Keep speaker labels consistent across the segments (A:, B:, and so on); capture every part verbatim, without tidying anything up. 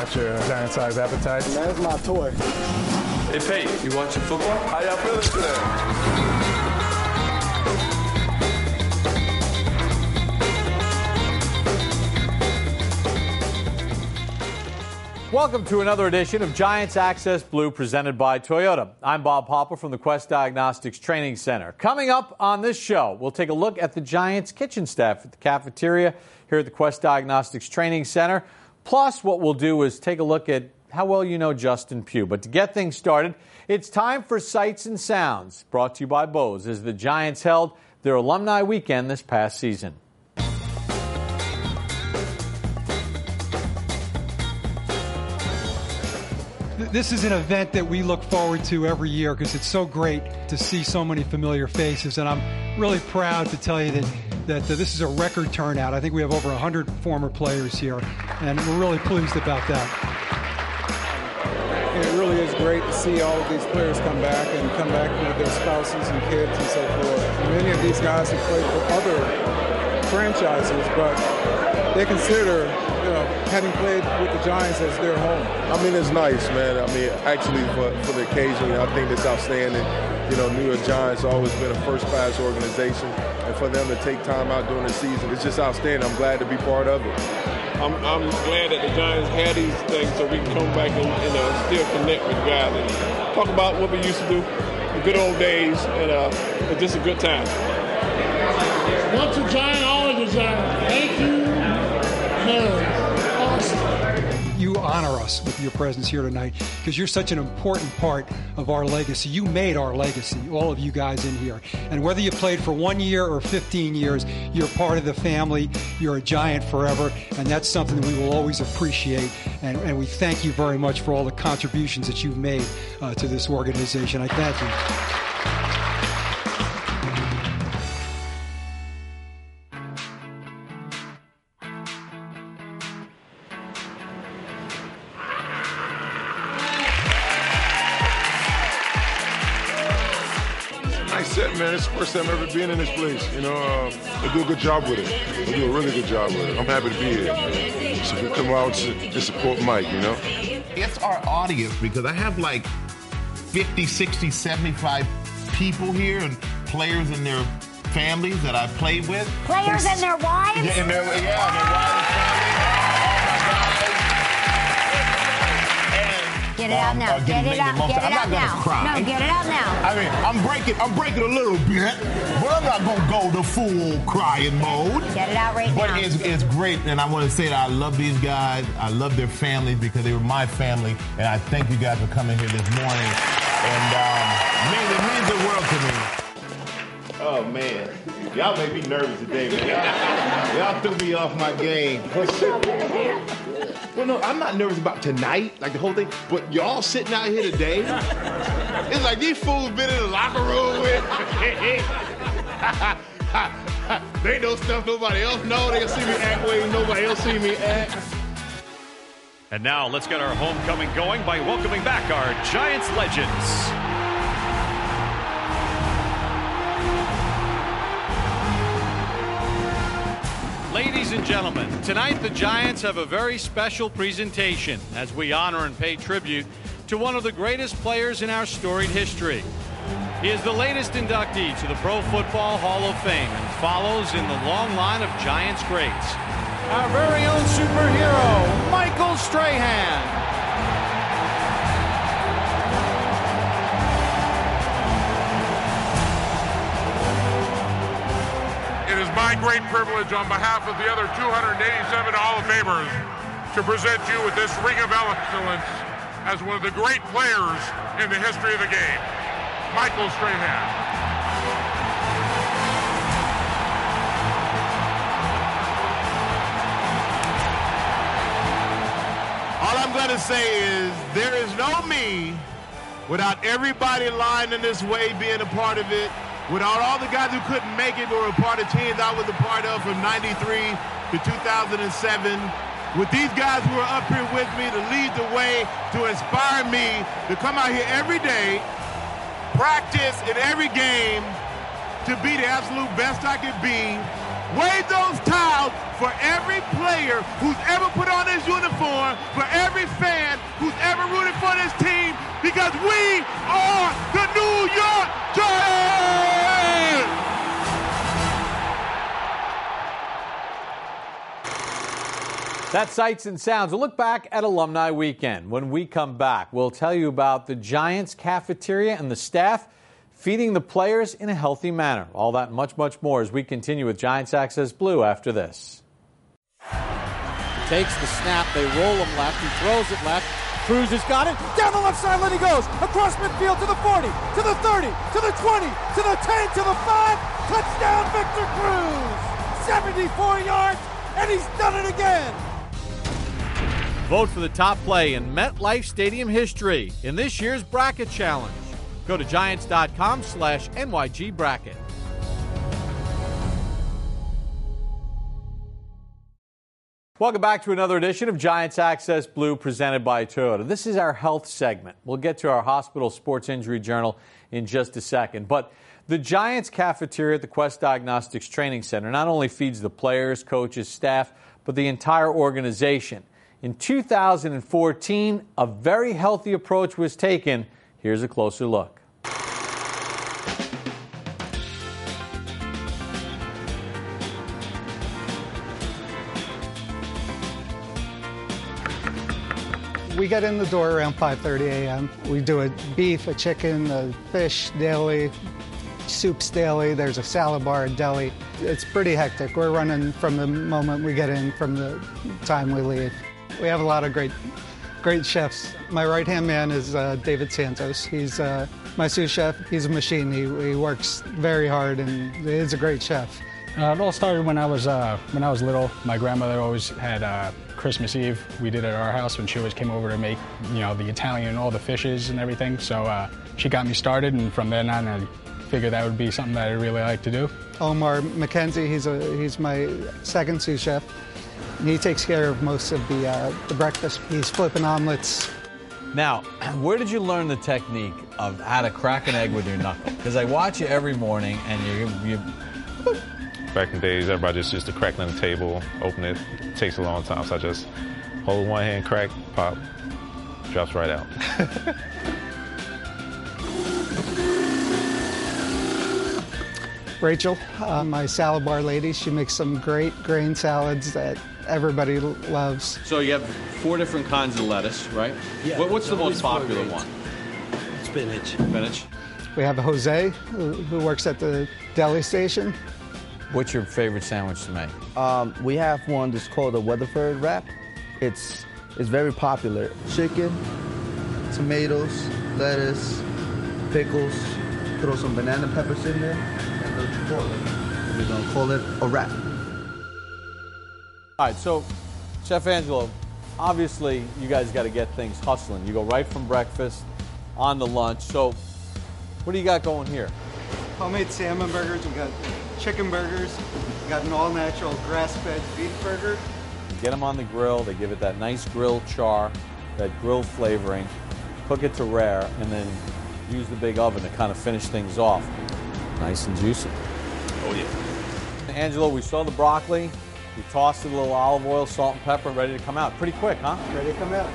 A: match your giant-sized appetite.
B: That's my toy.
C: Hey, Pate, you watching football?
D: How y'all feeling today?
E: Welcome to another edition of Giants Access Blue presented by Toyota. I'm Bob Popper from the Quest Diagnostics Training Center. Coming up on this show, we'll take a look at the Giants kitchen staff at the cafeteria here at the Quest Diagnostics Training Center. Plus, what we'll do is take a look at how well you know Justin Pugh. But to get things started, it's time for Sights and Sounds, brought to you by Bose, as the Giants held their alumni weekend this past season.
F: This is an event that we look forward to every year because it's so great to see so many familiar faces. And I'm really proud to tell you that, that uh, this is a record turnout. I think we have over one hundred former players here, and we're really pleased about that.
B: It really is great to see all of these players come back and come back with their spouses and kids and so forth. Many of these guys have played for other franchises, but they consider, you know, having played with the Giants as their home.
D: I mean, it's nice, man. I mean, actually, for, for the occasion, I think it's outstanding. You know, New York Giants always been a first-class organization, and for them to take time out during the season, it's just outstanding. I'm glad to be part of it.
G: I'm, I'm glad that the Giants had these things so we can come back and, and uh, still connect with guys and talk about what we used to do, the good old days, and uh, it's just a good time.
H: Once a Giant, always a Giant. Thank you. Awesome.
F: You honor us with your presence here tonight because you're such an important part of our legacy. You made our legacy, all of you guys in here. And whether you played for one year or fifteen years, you're part of the family. You're a Giant forever, and that's something that we will always appreciate. And, and we thank you very much for all the contributions that you've made uh, to this organization. I thank you.
D: Man, it's the first time I've ever been in this place. You know, uh, they do a good job with it. They do a really good job with it. I'm happy to be here. So we come out to, to support Mike, you know?
I: It's our audience because I have like fifty, sixty, seventy-five people here and players and their families that I played with.
J: Players and their wives?
I: Yeah, and their, yeah, their wives and families.
J: Get it out now.
I: Uh,
J: get it out. Get it
I: I'm
J: out
I: not
J: now.
I: Cry.
J: No, get it out now.
I: I mean, I'm breaking, I'm breaking a little bit, but I'm not gonna go the full crying mode.
J: Get it out right
I: but
J: now.
I: But it's, it's great, and I want to say that I love these guys. I love their families because they were my family, and I thank you guys for coming here this morning. And um, it means the world to me. Oh man, y'all make me nervous today, man. Y'all, y'all threw me off my game. Well, no, I'm not nervous about tonight, like the whole thing, but y'all sitting out here today, it's like these fools been in the locker room with they know stuff nobody else know. They'll see me act way nobody else see me act.
K: And now let's get our homecoming going by welcoming back our Giants legends. Ladies and gentlemen, tonight the Giants have a very special presentation as we honor and pay tribute to one of the greatest players in our storied history. He is the latest inductee to the Pro Football Hall of Fame and follows in the long line of Giants greats. Our very own superhero, Michael Strahan.
L: It is my great privilege on behalf of the other two hundred eighty-seven Hall of Famers to present you with this Ring of Excellence as one of the great players in the history of the game, Michael Strahan.
I: All I'm going to say is there is no me without everybody lying in this way being a part of it. Without all the guys who couldn't make it or were a part of teams I was a part of from ninety-three to two thousand seven, with these guys who are up here with me to lead the way, to inspire me to come out here every day, practice in every game, to be the absolute best I could be, wave those towels for every player who's ever put on his uniform, for every fan because we are the New York Giants!
E: That's Sights and Sounds. We'll look back at Alumni Weekend. When we come back, we'll tell you about the Giants cafeteria and the staff feeding the players in a healthy manner. All that and much, much more as we continue with Giants Access Blue after this.
A: Takes the snap. They roll him left. He throws it left. Cruz has got it. Down the left sideline he goes. Across midfield to the forty, to the thirty, to the twenty, to the ten, to the five. Touchdown, Victor Cruz. seventy-four yards, and he's done it again.
K: Vote for the top play in MetLife Stadium history in this year's Bracket Challenge. Go to Giants.com slash NYG Bracket.
E: Welcome back to another edition of Giants Access Blue presented by Toyota. This is our health segment. We'll get to our hospital sports injury journal in just a second. But the Giants cafeteria at the Quest Diagnostics Training Center not only feeds the players, coaches, staff, but the entire organization. In two thousand fourteen, a very healthy approach was taken. Here's a closer look.
M: We get in the door around five thirty a.m. We do a beef, a chicken, a fish daily, soups daily. There's a salad bar, a deli. It's pretty hectic. We're running from the moment we get in, from the time we leave. We have a lot of great, great chefs. My right-hand man is uh, David Santos. He's uh, my sous chef. He's a machine. He, he works very hard, and he's a great chef.
N: Uh, it all started when I was uh, when I was little. My grandmother always had uh, Christmas Eve. We did it at our house when she always came over to make, you know, the Italian, all the fishes and everything. So uh, she got me started, and from then on, I figured that would be something that I really like to do.
M: Omar McKenzie, he's a he's my second sous chef. And he takes care of most of the uh, the breakfast. He's flipping omelets.
E: Now, where did you learn the technique of how to crack an egg with your knuckle? Because I watch you every morning, and you, you
O: Back in the days, everybody just used to crack it on the table, open it. It takes a long time, so I just hold one hand, crack, pop, drops right out.
M: Rachel, uh, my salad bar lady, she makes some great grain salads that everybody loves.
K: So you have four different kinds of lettuce, right?
P: Yeah.
K: What, what's the most popular one?
P: Spinach.
K: Spinach.
M: We have Jose, who, who works at the deli station.
E: What's your favorite sandwich to make?
Q: Um, we have one that's called a Weatherford wrap. It's it's very popular. Chicken, tomatoes, lettuce, pickles. Throw some banana peppers in there, and the chipotle. We're gonna call it a wrap.
E: All right, so Chef Angelo, obviously you guys got to get things hustling. You go right from breakfast on to lunch. So what do you got going here?
M: Homemade salmon burgers. We got chicken burgers. We got an all-natural grass-fed beef burger.
E: You get them on the grill. They give it that nice grill char, that grill flavoring. Cook it to rare, and then use the big oven to kind of finish things off. Nice and juicy.
K: Oh, yeah.
E: Angelo, we saw the broccoli. We tossed it a little olive oil, salt and pepper, ready to come out. Pretty quick, huh?
M: Ready to come out.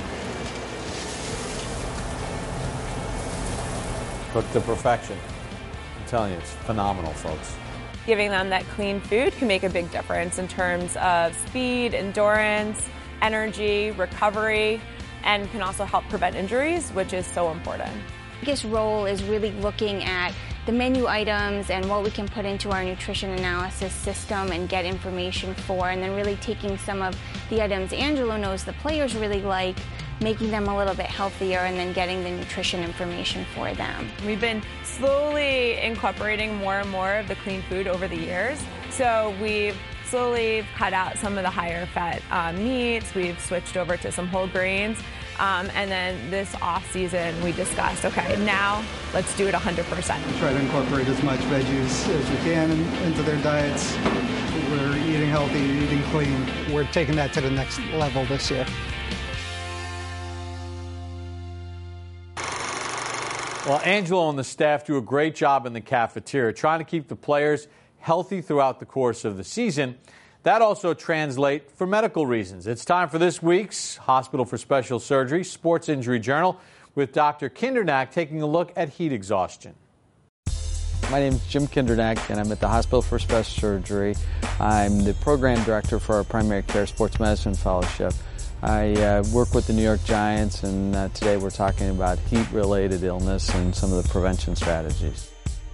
E: Cooked to perfection. I'm telling you, it's phenomenal, folks.
R: Giving them that clean food can make a big difference in terms of speed, endurance, energy, recovery, and can also help prevent injuries, which is so important.
J: The biggest role is really looking at the menu items and what we can put into our nutrition analysis system and get information for, and then really taking some of the items Angelo knows the players really like, making them a little bit healthier, and then getting the nutrition information for them.
R: We've been slowly incorporating more and more of the clean food over the years. So we've slowly cut out some of the higher fat uh, meats. We've switched over to some whole grains. Um, and then this off season, we discussed, okay, now let's do it one hundred percent.
M: We try to incorporate as much veggies as we can in, into their diets. We're eating healthy, eating clean. We're taking that to the next level this year.
E: Well, Angelo and the staff do a great job in the cafeteria, trying to keep the players healthy throughout the course of the season. That also translates for medical reasons. It's time for this week's Hospital for Special Surgery Sports Injury Journal with Doctor Kindernack taking a look at heat exhaustion.
S: My name is Jim Kindernack, and I'm at the Hospital for Special Surgery. I'm the program director for our Primary Care Sports Medicine Fellowship. I uh, work with the New York Giants, and uh, today we're talking about heat-related illness and some of the prevention strategies.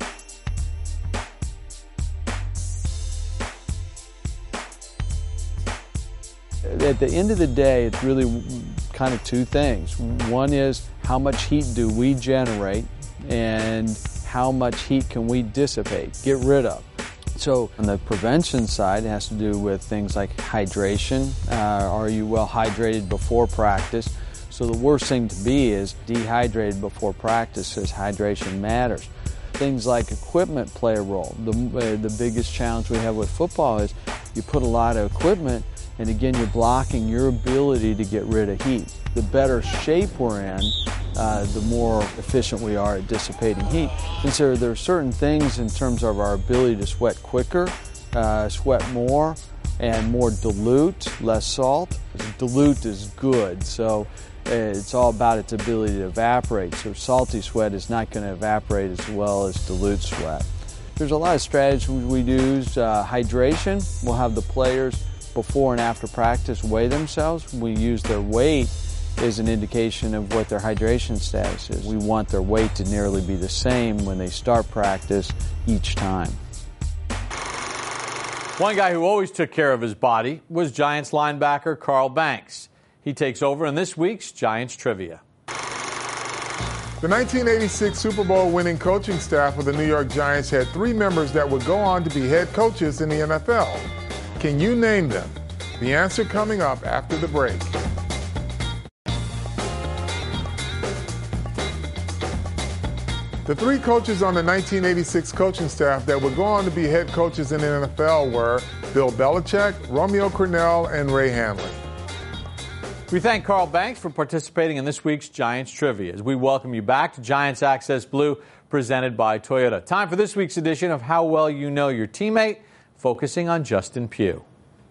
S: At the end of the day, it's really kind of two things. One is how much heat do we generate, and how much heat can we dissipate, get rid of. So on the prevention side, it has to do with things like hydration. Uh, are you well hydrated before practice? So the worst thing to be is dehydrated before practice, as hydration matters. Things like equipment play a role. The, uh, the biggest challenge we have with football is you put a lot of equipment, and again, you're blocking your ability to get rid of heat. The better shape we're in, uh, the more efficient we are at dissipating heat. Consider there are certain things in terms of our ability to sweat quicker, uh, sweat more, and more dilute, less salt. Dilute is good, so it's all about its ability to evaporate. So salty sweat is not going to evaporate as well as dilute sweat. There's a lot of strategies we use. Uh, hydration, we'll have the players before and after practice weigh themselves. We use their weight as an indication of what their hydration status is. We want their weight to nearly be the same when they start practice each time.
E: One guy who always took care of his body was Giants linebacker Carl Banks. He takes over in this week's Giants Trivia.
L: The nineteen eighty-six Super Bowl winning coaching staff of the New York Giants had three members that would go on to be head coaches in the N F L. Can you name them? The answer coming up after the break. The three coaches on the nineteen eighty-six coaching staff that would go on to be head coaches in the N F L were Bill Belichick, Romeo Crennel, and Ray Handley.
E: We thank Carl Banks for participating in this week's Giants Trivia as we welcome you back to Giants Access Blue, presented by Toyota. Time for this week's edition of How Well You Know Your Teammate, focusing on Justin Pugh.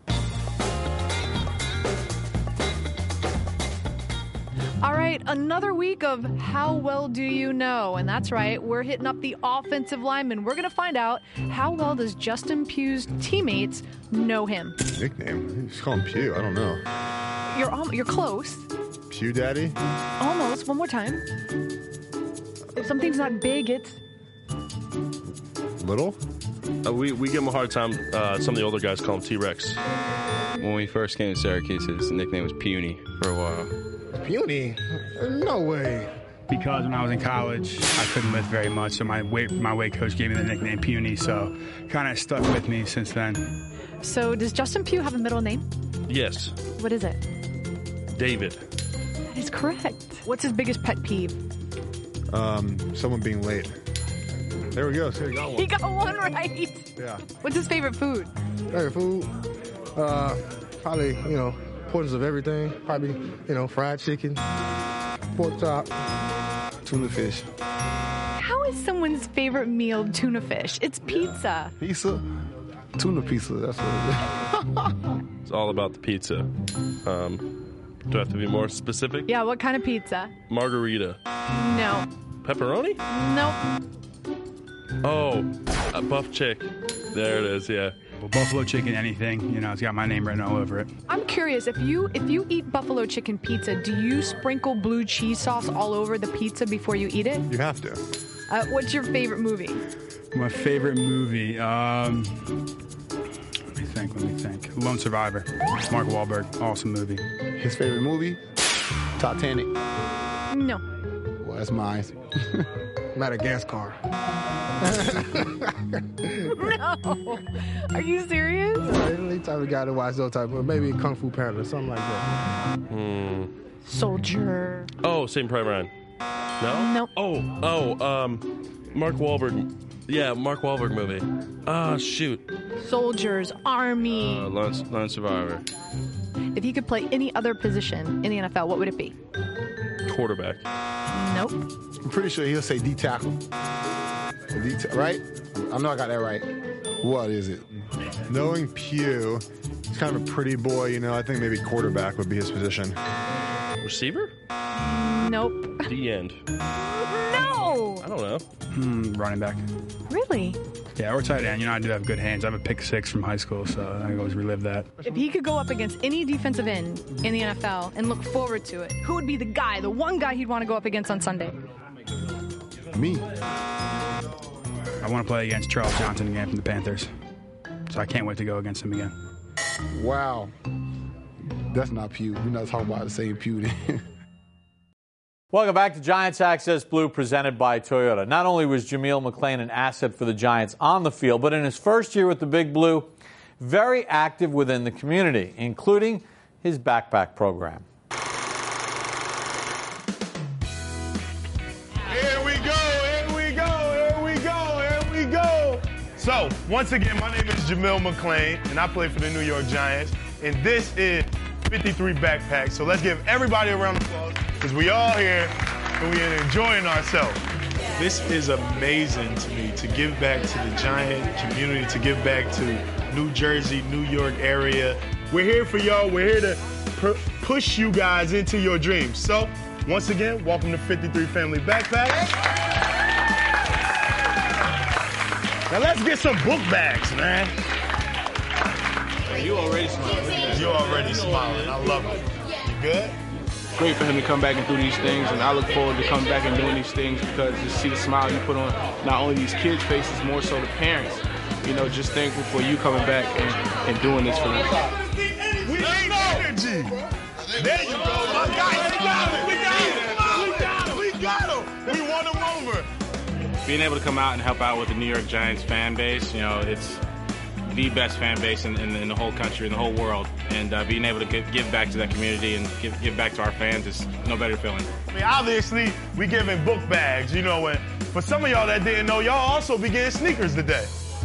T: All right, another week of How Well Do You Know? And that's right, we're hitting up the offensive lineman. We're going to find out how well does Justin Pugh's teammates know him.
U: Nickname? Just call him Pugh. I don't know.
T: You're al- you're close.
U: Pew Daddy?
T: Almost. One more time. If something's not big, it's...
U: Little?
V: Uh, we, we give him a hard time. Uh, some of the older guys call him T-Rex.
W: When we first came to Syracuse, his nickname was Puny for a while.
U: Puny? No way.
N: Because when I was in college, I couldn't lift very much, so my weight my weight coach gave me the nickname Puny, so kind of stuck with me since then.
T: So does Justin Pugh have a middle name?
V: Yes.
T: What is it?
V: David.
T: That is correct. What's his biggest pet peeve?
U: Um, someone being late. There we go. So he got one.
T: He got one right.
U: Yeah.
T: What's his favorite food?
U: Favorite food? Uh, probably, you know, portions of everything. Probably, you know, fried chicken, pork chop, tuna fish.
T: How is someone's favorite meal tuna fish? It's pizza.
U: Pizza? Tuna pizza, that's what it is.
V: It's all about the pizza. Um, do I have to be more specific?
T: Yeah, what kind of pizza?
V: Margarita.
T: No.
V: Pepperoni?
T: Nope.
V: Oh, a buff chick. There it is, yeah.
N: Well, buffalo chicken, anything, you know, it's got my name written all over it.
T: I'm curious, if you if you eat buffalo chicken pizza, do you sprinkle blue cheese sauce all over the pizza before you eat it?
U: You have to.
T: Uh, what's your favorite movie?
N: My favorite movie, um, let me think, let me think. Lone Survivor, Mark Wahlberg, awesome movie.
U: His favorite movie? Titanic.
T: No.
U: Well, that's mine. Madagascar.
T: No. Are you serious?
U: Yeah, any type of guy to watch those type of, maybe Kung Fu Panda, something like that.
V: Hmm.
T: Soldier.
V: Oh, Saving Private Ryan. No?
T: Nope.
V: Oh, oh, um, Mark Wahlberg. Yeah, Mark Wahlberg movie. Ah, shoot.
T: Soldiers, Army.
V: Uh, Lone, Lone Survivor.
T: If you could play any other position in the N F L, what would it be?
V: Quarterback.
T: Nope.
U: I'm pretty sure he'll say D-tackle. D-ta- right? I know I got that right. What is it?
X: Knowing Pugh, he's kind of a pretty boy, you know. I think maybe quarterback would be his position.
V: Receiver?
T: Nope.
V: The end.
T: No!
V: I don't know.
N: Hmm, running back.
T: Really?
N: Yeah, or tight end. You know, I do have good hands. I have a pick six from high school, so I always relive that.
T: If he could go up against any defensive end in the N F L and look forward to it, who would be the guy, the one guy he'd want to go up against on Sunday?
N: Me. I want to play against Charles Johnson again from the Panthers, so I can't wait to go against him again.
B: Wow. That's not Pew. We're not talking about the same Pew then.
E: Welcome back to Giants Access Blue, presented by Toyota. Not only was Jameel McClain an asset for the Giants on the field, but in his first year with the Big Blue, very active within the community, including his backpack program.
I: Here we go, here we go, here we go, here we go. So, once again, my name is Jameel McClain, and I play for the New York Giants, and this is fifty-three Backpacks. So let's give everybody a round of applause, because we all here, and we are enjoying ourselves. This is amazing to me, to give back to the Giant community, to give back to New Jersey, New York area. We're here for y'all. We're here to pu- push you guys into your dreams. So, once again, welcome to fifty-three Family Backpacks. Now let's get some book bags, man.
V: You already smiling.
I: You already smiling. I love it. You good?
C: Great for him to come back and do these things, and I look forward to coming back and doing these things because to see the smile you put on not only these kids' faces, more so the parents. You know, just thankful for you coming back and, and doing this for them.
I: We need energy. There you go, my guys. We got it. We got it. We got it. We got it. We won them over.
C: Being able to come out and help out with the New York Giants fan base, you know, it's the best fan base in, in, in the whole country, in the whole world. And uh, being able to give, give back to that community and give, give back to our fans is no better feeling.
I: I mean, obviously, we giving book bags, you know, and for some of y'all that didn't know, y'all also be getting sneakers today.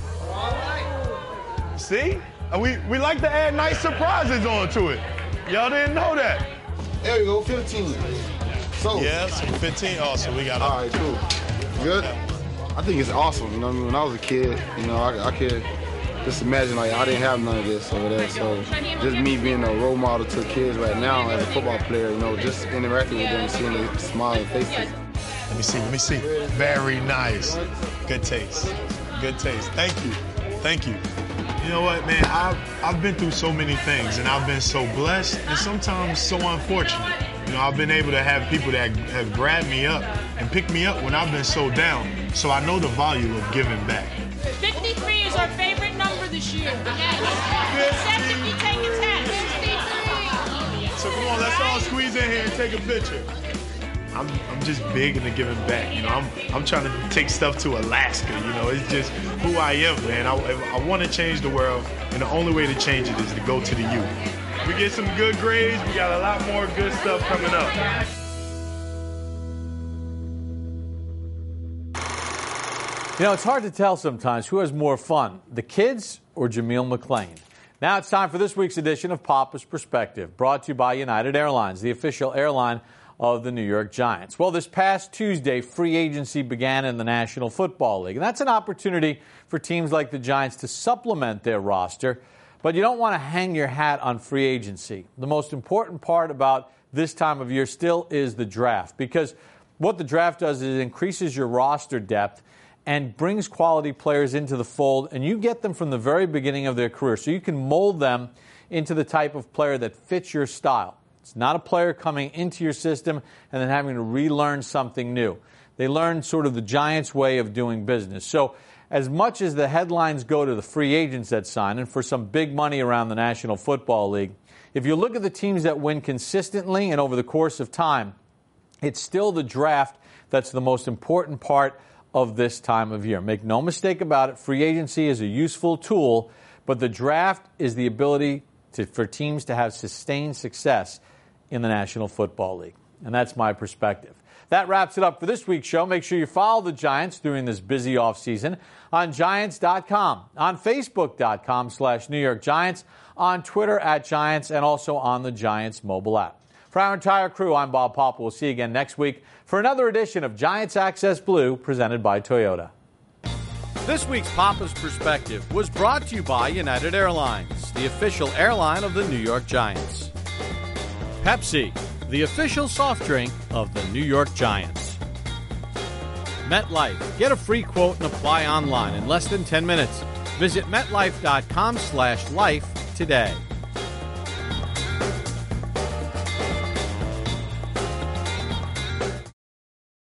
I: See? And we, we like to add nice surprises onto it. Y'all didn't know that.
B: There you go, fifteen. So
I: yeah, so fifteen. Oh, so we got
B: all right, cool. Good. I think it's awesome. You know what I mean? When I was a kid, you know, I, I could just imagine, like, I didn't have none of this over there. So just me being a role model to kids right now as a football player, you know, just interacting with them, seeing their smiling faces.
I: Let me see, let me see. Very nice. Good taste. Good taste. Thank you. Thank you. You know what, man? I've, I've been through so many things, and I've been so blessed and sometimes so unfortunate. You know, I've been able to have people that have grabbed me up and picked me up when I've been so down. So I know the value of giving back.
G: fifty-three is our favorite number this year. Yes. Except if you take a test.
I: So come on, let's all squeeze in here and take a picture. I'm I'm just big into giving back. You know, I'm I'm trying to take stuff to Alaska. You know, it's just who I am, man. I, I want to change the world, and the only way to change it is to go to the youth. We get some good grades. We got a lot more good stuff coming up.
E: You know, it's hard to tell sometimes who has more fun, the kids or Jameel McClain. Now it's time for this week's edition of Papa's Perspective, brought to you by United Airlines, the official airline of the New York Giants. Well, this past Tuesday, free agency began in the National Football League, and that's an opportunity for teams like the Giants to supplement their roster, but you don't want to hang your hat on free agency. The most important part about this time of year still is the draft, because what the draft does is it increases your roster depth and brings quality players into the fold, and you get them from the very beginning of their career, so you can mold them into the type of player that fits your style. It's not a player coming into your system and then having to relearn something new. They learn sort of the Giants' way of doing business. So as much as the headlines go to the free agents that sign and for some big money around the National Football League, if you look at the teams that win consistently and over the course of time, it's still the draft that's the most important part of this time of year. Make no mistake about it, free agency is a useful tool, but the draft is the ability to, for teams to have sustained success in the National Football League. And that's my perspective. That wraps it up for this week's show. Make sure you follow the Giants during this busy offseason on Giants dot com, on Facebook dot com slash New York Giants, on Twitter at Giants, and also on the Giants mobile app. For our entire crew, I'm Bob Papa. We'll see you again next week for another edition of Giants Access Blue, presented by Toyota.
K: This week's Papa's Perspective was brought to you by United Airlines, the official airline of the New York Giants. Pepsi,
E: the official soft drink of the New York Giants. MetLife. Get a free quote and apply online in less than ten minutes. Visit metlife dot com slash life today.